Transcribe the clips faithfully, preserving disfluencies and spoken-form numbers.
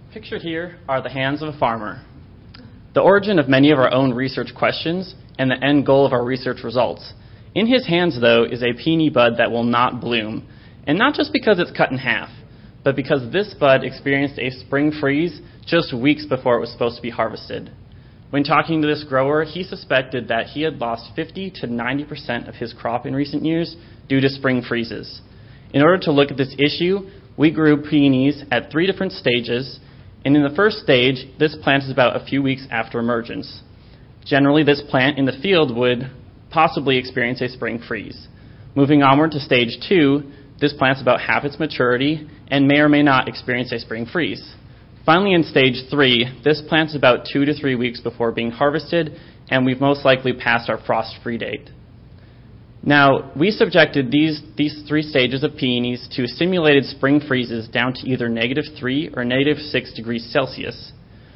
Pictured here are the hands of a farmer. The origin of many of our own research questions and the end goal of our research results. In his hands, though, is a peony bud that will not bloom, and not just because it's cut in half, but because this bud experienced a spring freeze just weeks before it was supposed to be harvested. When talking to this grower, he suspected that he had lost fifty to ninety percent of his crop in recent years due to spring freezes. In order to look at this issue, we grew peonies at three different stages, and in the first stage, this plant is about a few weeks after emergence. Generally, this plant in the field would possibly experience a spring freeze. Moving onward to stage two, this plant's about half its maturity and may or may not experience a spring freeze. Finally, in stage three, this plant's about two to three weeks before being harvested, and we've most likely passed our frost-free date. Now, we subjected these, these three stages of peonies to simulated spring freezes down to either negative three or negative six degrees Celsius.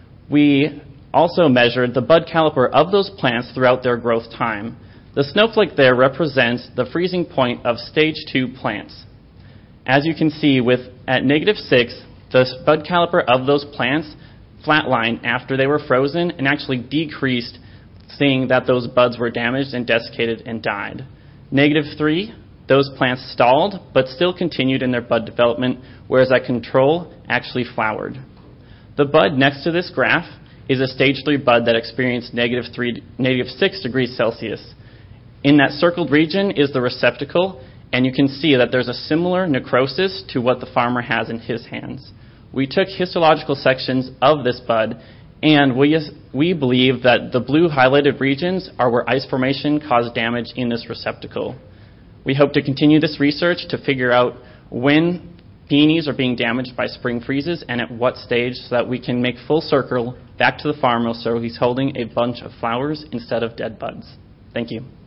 We also measured the bud caliper of those plants throughout their growth time. The snowflake there represents the freezing point of stage two plants. As you can see, with at negative six, the bud caliper of those plants flatlined after they were frozen and actually decreased, seeing that those buds were damaged and desiccated and died. Negative three, those plants stalled, but still continued in their bud development, whereas at control actually flowered. The bud next to this graph is a stage three bud that experienced negative three, negative six degrees Celsius. In that circled region is the receptacle, and you can see that there's a similar necrosis to what the farmer has in his hands. We took histological sections of this bud, and we, we believe that the blue highlighted regions are where ice formation caused damage in this receptacle. We hope to continue this research to figure out when peonies are being damaged by spring freezes and at what stage, so that we can make full circle back to the farmer so he's holding a bunch of flowers instead of dead buds. Thank you.